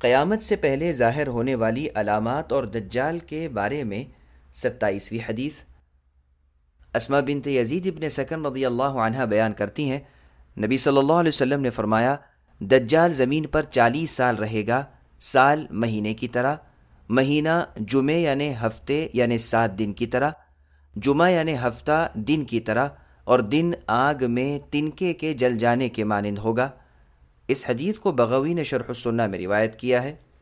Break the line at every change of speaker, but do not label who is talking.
क़यामत से पहले ज़ाहिर होने वाली अलामात और दज्जाल के बारे में 27वीं हदीस। अस्मा बिन्त यज़ीद इब्न सकन रज़ियल्लाहु अन्हा बयान करती हैं, नबी सल्लल्लाहु अलैहि वसल्लम ने फरमाया, दज्जाल ज़मीन पर 40 साल रहेगा, साल महीने की तरह, महीना जुमे यानी हफ्ते यानी 7 दिन की तरह, जुमा यानी हफ्ता दिन की तरह, और दिन आग में तिनके के जल जाने के मानिंद होगा। इस हदीस को बग़वी ने शरह सुन्ना में रिवायत किया है।